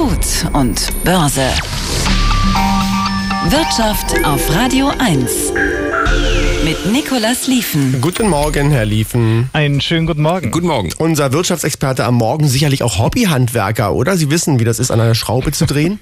Gut und Börse. Wirtschaft auf Radio 1. Mit Nicolas Lieven. Guten Morgen, Herr Lieven. Einen schönen guten Morgen. Guten Morgen. Unser Wirtschaftsexperte am Morgen, sicherlich auch Hobbyhandwerker, oder? Sie wissen, wie das ist, an einer Schraube zu drehen?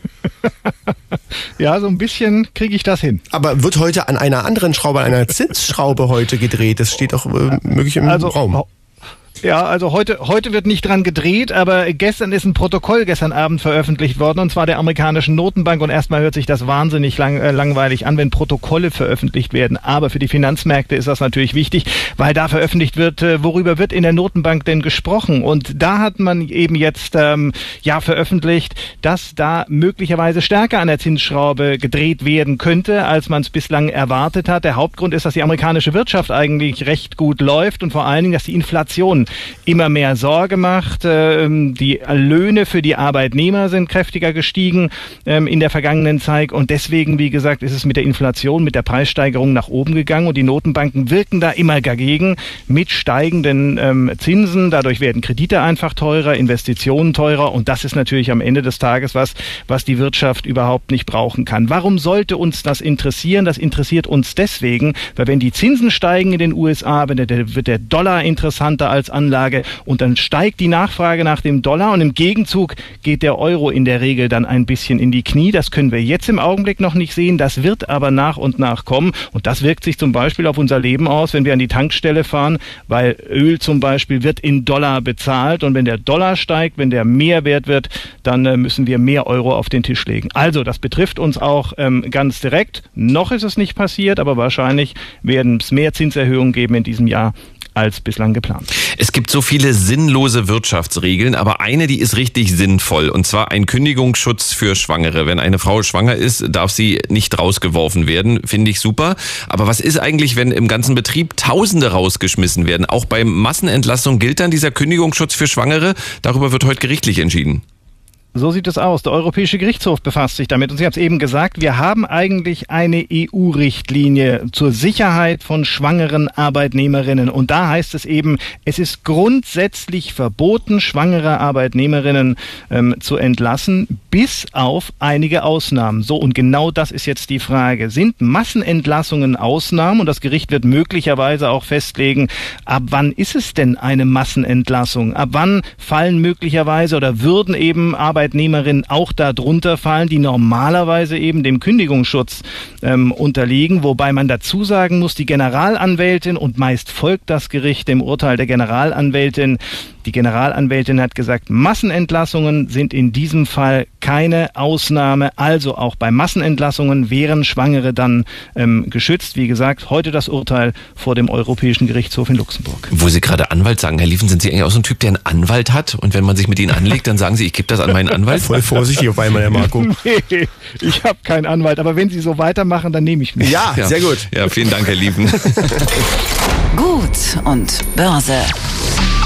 Ja, so ein bisschen kriege ich das hin. Aber wird heute an einer anderen Schraube, an einer Zinsschraube heute gedreht? Das steht doch möglich im Raum. Ja, also heute wird nicht dran gedreht, aber gestern ist ein Protokoll gestern Abend veröffentlicht worden, und zwar der amerikanischen Notenbank. Und erstmal hört sich das wahnsinnig langweilig an, wenn Protokolle veröffentlicht werden. Aber für die Finanzmärkte ist das natürlich wichtig, weil da veröffentlicht wird, worüber wird in der Notenbank denn gesprochen. Und da hat man eben jetzt veröffentlicht, dass da möglicherweise stärker an der Zinsschraube gedreht werden könnte, als man es bislang erwartet hat. Der Hauptgrund ist, dass die amerikanische Wirtschaft eigentlich recht gut läuft und vor allen Dingen, dass die Inflation immer mehr Sorge macht. Die Löhne für die Arbeitnehmer sind kräftiger gestiegen in der vergangenen Zeit, und deswegen, wie gesagt, ist es mit der Inflation, mit der Preissteigerung nach oben gegangen, und die Notenbanken wirken da immer dagegen mit steigenden Zinsen. Dadurch werden Kredite einfach teurer, Investitionen teurer, und das ist natürlich am Ende des Tages was die Wirtschaft überhaupt nicht brauchen kann. Warum sollte uns das interessieren? Das interessiert uns deswegen, weil wenn die Zinsen steigen in den USA, wird der Dollar interessanter als Anlage, und dann steigt die Nachfrage nach dem Dollar, und im Gegenzug geht der Euro in der Regel dann ein bisschen in die Knie. Das können wir jetzt im Augenblick noch nicht sehen, das wird aber nach und nach kommen, und das wirkt sich zum Beispiel auf unser Leben aus, wenn wir an die Tankstelle fahren, weil Öl zum Beispiel wird in Dollar bezahlt, und wenn der Dollar steigt, wenn der mehr wert wird, dann müssen wir mehr Euro auf den Tisch legen. Also das betrifft uns auch ganz direkt. Noch ist es nicht passiert, aber wahrscheinlich werden es mehr Zinserhöhungen geben in diesem Jahr als bislang geplant. Es gibt so viele sinnlose Wirtschaftsregeln, aber eine, die ist richtig sinnvoll, und zwar ein Kündigungsschutz für Schwangere. Wenn eine Frau schwanger ist, darf sie nicht rausgeworfen werden, finde ich super. Aber was ist eigentlich, wenn im ganzen Betrieb Tausende rausgeschmissen werden? Auch bei Massenentlassung gilt dann dieser Kündigungsschutz für Schwangere? Darüber wird heute gerichtlich entschieden. So sieht es aus. Der Europäische Gerichtshof befasst sich damit. Und Sie haben es eben gesagt, wir haben eigentlich eine EU-Richtlinie zur Sicherheit von schwangeren Arbeitnehmerinnen. Und da heißt es eben, es ist grundsätzlich verboten, schwangere Arbeitnehmerinnen zu entlassen, bis auf einige Ausnahmen. So, und genau das ist jetzt die Frage. Sind Massenentlassungen Ausnahmen? Und das Gericht wird möglicherweise auch festlegen, ab wann ist es denn eine Massenentlassung? Ab wann fallen möglicherweise oder würden eben Arbeitnehmerinnen auch da drunter fallen, die normalerweise eben dem Kündigungsschutz unterliegen, wobei man dazu sagen muss, die Generalanwältin, und meist folgt das Gericht dem Urteil der Generalanwältin, die Generalanwältin hat gesagt, Massenentlassungen sind in diesem Fall keine Ausnahme, also auch bei Massenentlassungen wären Schwangere dann geschützt. Wie gesagt, heute das Urteil vor dem Europäischen Gerichtshof in Luxemburg. Wo Sie gerade Anwalt sagen, Herr Lieven, sind Sie eigentlich auch so ein Typ, der einen Anwalt hat, und wenn man sich mit Ihnen anlegt, dann sagen Sie, ich gebe das an meinen Anwalt? Voll vorsichtig auf einmal, Herr Marco. Nee, ich habe keinen Anwalt, aber wenn Sie so weitermachen, dann nehme ich mich. Ja, sehr gut. Ja, vielen Dank, Herr Lieven. Gut und Börse.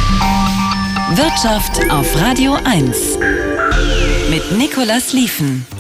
Wirtschaft auf Radio 1. Mit Nicolas Lieven.